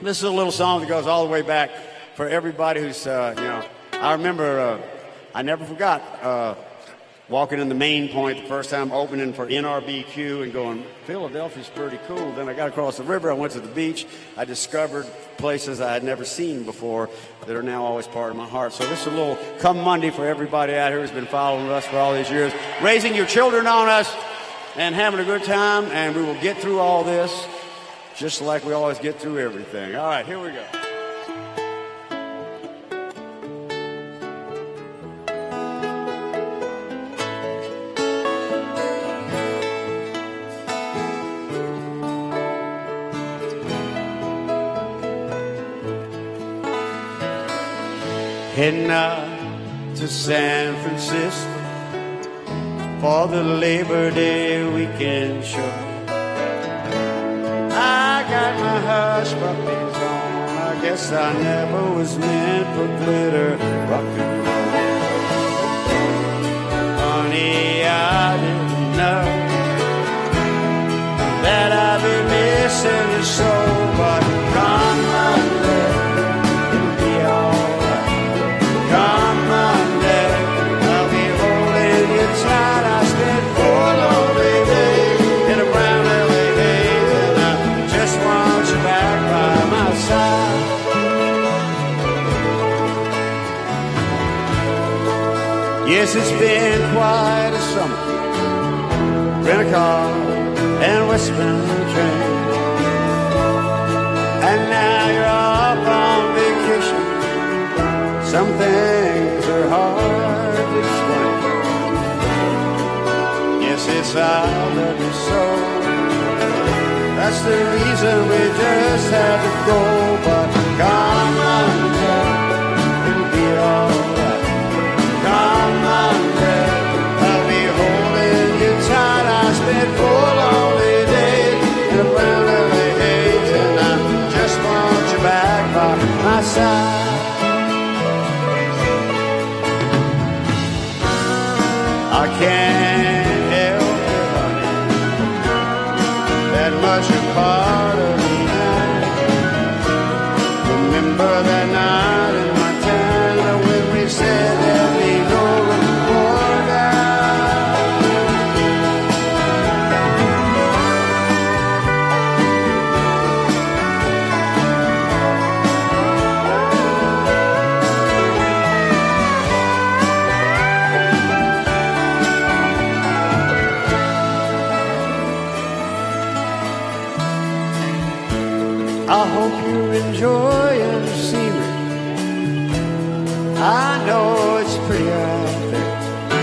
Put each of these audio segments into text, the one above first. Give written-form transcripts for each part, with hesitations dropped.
This is a little song that goes all the way back for everybody who's, I remember, I never forgot walking in the Main Point the first time opening for NRBQ and going, Philadelphia's pretty cool. Then I got across the river, I went to the beach, I discovered places I had never seen before that are now always part of my heart. So this is a little Come Monday for everybody out here who's been following us for all these years, raising your children on us and having a good time, and we will get through all this just like we always get through everything. All right, here we go. Heading out to San Francisco for the Labor Day weekend show. I got my hush puppies on. I guess I never was meant for glitter rock and roll. Honey, I didn't know that I'd be missing you so, but come Monday, it'll be alright. Come Monday, I'll be holding you tight. I spent 4 lonely days in a brown LA haze, and I just want you back by my side. Yes, it's been quite a summer. Rent a car and westbound train, and now you're up on vacation. Some things are hard to explain. Yes, it's our love you so. That's the reason we just had to go. But come Monday, it'll be alright. Come Monday, I'll be holding you tight. I spent 4 lonely days in a brown LA haze, and I just want you back by my side. I can't help it, honey, that much a part of me now. Remember that night in Montana when we said there'd be no more down. I hope you're enjoying the scenery. I know it's pretty out there.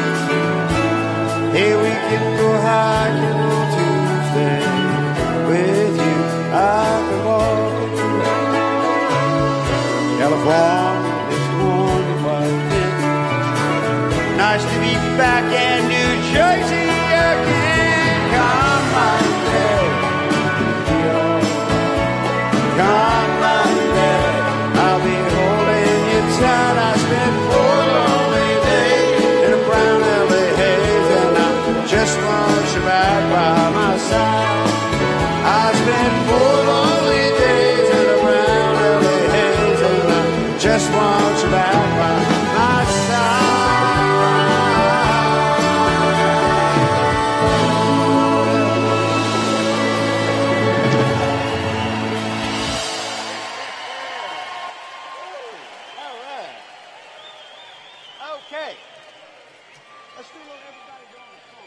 Hey, we can go hiking on Tuesday. With you, I can walk in the rain. California is wonderful again. Nice to be back in New Jersey again. Come Monday, come Monday, I'll be holding you tight. I spent 4 lonely days in a brown LA haze, and I just want you back by my side. I spent 4 lonely days in a brown LA haze, and I just want you back by my side. Okay. Let's do what everybody doing.